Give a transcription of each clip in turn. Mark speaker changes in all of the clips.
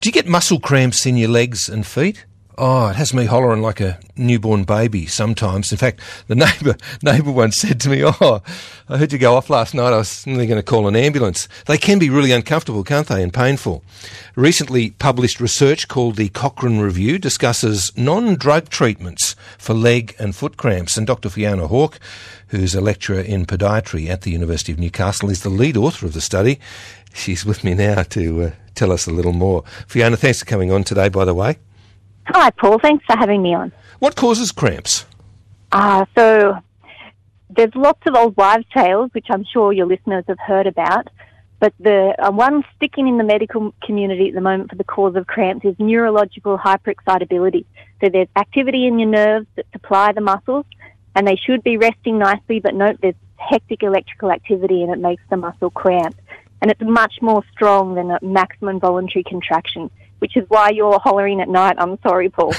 Speaker 1: Do you get muscle cramps in your legs and feet? Oh, it has me hollering like a newborn baby sometimes. In fact, the neighbour once said to me, "Oh, I heard you go off last night. I was nearly going to call an ambulance." They can be really uncomfortable, can't they, and painful. Recently published research called the Cochrane Review discusses non-drug treatments for leg and foot cramps. And Dr. Fiona Hawke, who's a lecturer in podiatry at the University of Newcastle, is the lead author of the study. She's with me now to tell us a little more. Fiona, thanks for coming on today, by the way.
Speaker 2: Hi, Paul. Thanks for having me on.
Speaker 1: What causes cramps?
Speaker 2: So there's lots of old wives' tales, which I'm sure your listeners have heard about, but the one sticking in the medical community at the moment for the cause of cramps is neurological hyperexcitability. So there's activity in your nerves that supply the muscles, and they should be resting nicely, but note there's hectic electrical activity and it makes the muscle cramp. And it's much more strong than a maximum voluntary contraction, which is why you're hollering at night. I'm sorry, Paul.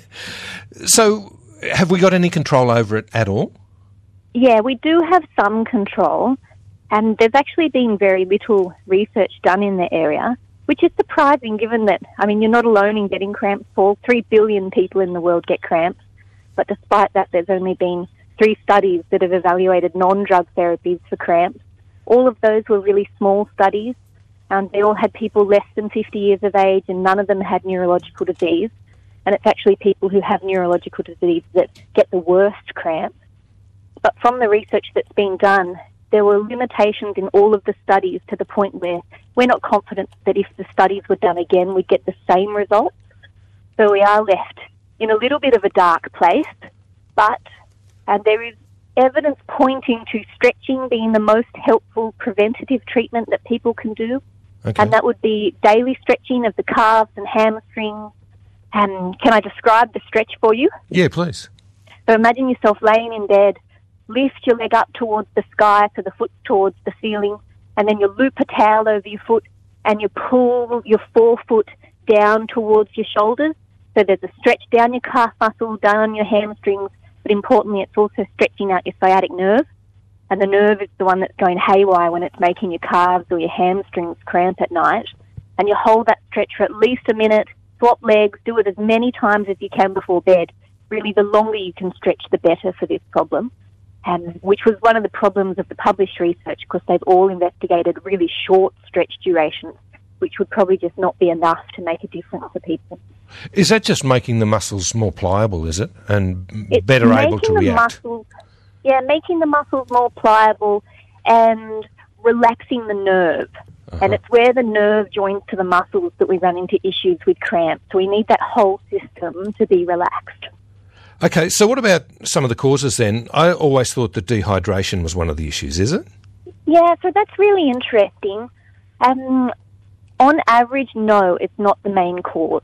Speaker 1: So have we got any control over it at all?
Speaker 2: Yeah, we do have some control, and there's actually been very little research done in the area, which is surprising given that, you're not alone in getting cramps, Paul. 3 billion people in the world get cramps, but despite that, there's only been 3 studies that have evaluated non-drug therapies for cramps. All of those were really small studies. They all had people less than 50 years of age, and none of them had neurological disease. And it's actually people who have neurological disease that get the worst cramps. But from the research that's been done, there were limitations in all of the studies to the point where we're not confident that if the studies were done again, we'd get the same results. So we are left in a little bit of a dark place, but there is evidence pointing to stretching being the most helpful preventative treatment that people can do. Okay. And that would be daily stretching of the calves and hamstrings. Can I describe the stretch for you?
Speaker 1: Yeah, please.
Speaker 2: So imagine yourself laying in bed, lift your leg up towards the sky so the foot's towards the ceiling, and then you loop a towel over your foot and you pull your forefoot down towards your shoulders. So there's a stretch down your calf muscle, down your hamstrings, but importantly, it's also stretching out your sciatic nerve. And the nerve is the one that's going haywire when it's making your calves or your hamstrings cramp at night. And you hold that stretch for at least a minute, swap legs, do it as many times as you can before bed. Really, the longer you can stretch, the better for this problem. Which was one of the problems of the published research, because they've all investigated really short stretch durations, which would probably just not be enough to make a difference for people.
Speaker 1: Is that just making the muscles more pliable, is it? And better able to react?
Speaker 2: Making the muscles more pliable and relaxing the nerve. Uh-huh. And it's where the nerve joins to the muscles that we run into issues with cramps. So we need that whole system to be relaxed.
Speaker 1: Okay, so what about some of the causes then? I always thought that dehydration was one of the issues, is it?
Speaker 2: Yeah, so that's really interesting. On average, no, it's not the main cause.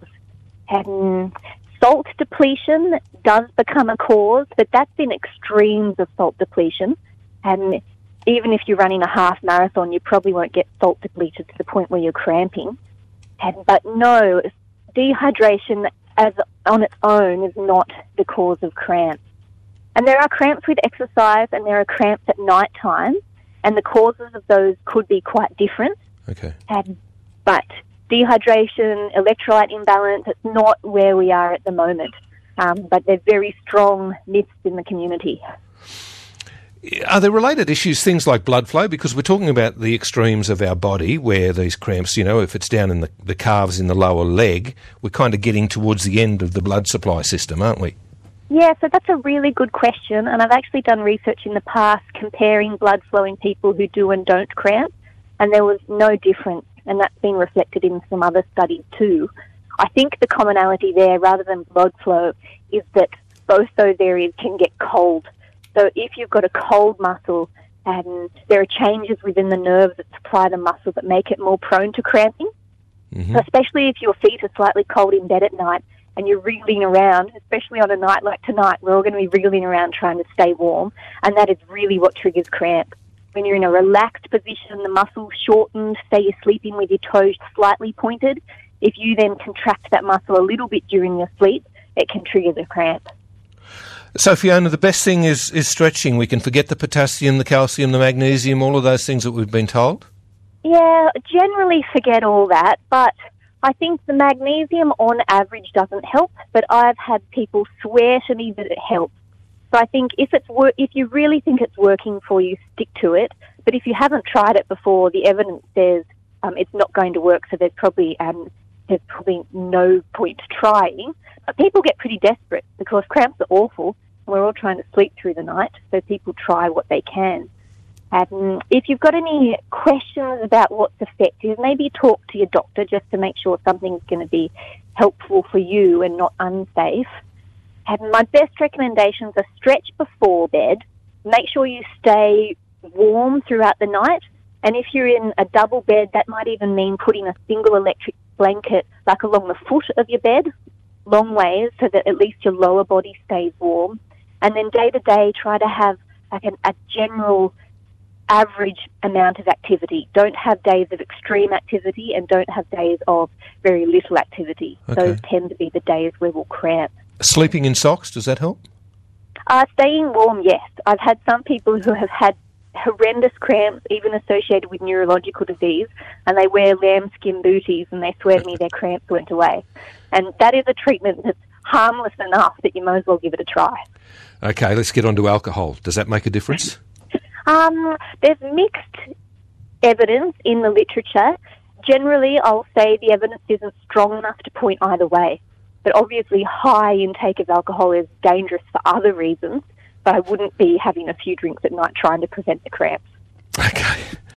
Speaker 2: Salt depletion does become a cause, but that's in extremes of salt depletion. And even if you're running a half marathon, you probably won't get salt depleted to the point where you're cramping. But no, dehydration as on its own is not the cause of cramps. And there are cramps with exercise and there are cramps at night time, and the causes of those could be quite different.
Speaker 1: Okay.
Speaker 2: But dehydration, electrolyte imbalance, it's not where we are at the moment. But they're very strong myths in the community.
Speaker 1: Are there related issues, things like blood flow? Because we're talking about the extremes of our body where these cramps, if it's down in the calves in the lower leg, we're kind of getting towards the end of the blood supply system, aren't we?
Speaker 2: Yeah, so that's a really good question. And I've actually done research in the past comparing blood flow in people who do and don't cramp. And there was no difference. And that's been reflected in some other studies too. I think the commonality there, rather than blood flow, is that both those areas can get cold. So if you've got a cold muscle, there are changes within the nerves that supply the muscle that make it more prone to cramping. Mm-hmm. So especially if your feet are slightly cold in bed at night and you're wriggling around, especially on a night like tonight, we're all going to be wriggling around trying to stay warm, and that is really what triggers cramp. When you're in a relaxed position, the muscle shortened, say you're sleeping with your toes slightly pointed, if you then contract that muscle a little bit during your sleep, it can trigger the cramp.
Speaker 1: So, Fiona, the best thing is stretching. We can forget the potassium, the calcium, the magnesium, all of those things that we've been told?
Speaker 2: Yeah, generally forget all that, but I think the magnesium on average doesn't help, but I've had people swear to me that it helps. So I think if you really think it's working for you, stick to it. But if you haven't tried it before, the evidence says it's not going to work, so there's probably no point trying. But people get pretty desperate because cramps are awful, and we're all trying to sleep through the night, so people try what they can. If you've got any questions about what's effective, maybe talk to your doctor just to make sure something's going to be helpful for you and not unsafe. And my best recommendations are stretch before bed. Make sure you stay warm throughout the night. And if you're in a double bed, that might even mean putting a single electric blanket like along the foot of your bed, long ways, so that at least your lower body stays warm. And then day to day, try to have like a general average amount of activity. Don't have days of extreme activity and don't have days of very little activity.
Speaker 1: Okay.
Speaker 2: Those tend to be the days where we'll cramp.
Speaker 1: Sleeping in socks, does that help?
Speaker 2: Staying warm, yes. I've had some people who have had horrendous cramps, even associated with neurological disease, and they wear lambskin booties and they swear to me their cramps went away. And that is a treatment that's harmless enough that you might as well give it a try.
Speaker 1: Okay, let's get on to alcohol. Does that make a difference?
Speaker 2: There's mixed evidence in the literature. Generally, I'll say the evidence isn't strong enough to point either way. But obviously, high intake of alcohol is dangerous for other reasons. But I wouldn't be having a few drinks at night trying to prevent the cramps.
Speaker 1: Okay.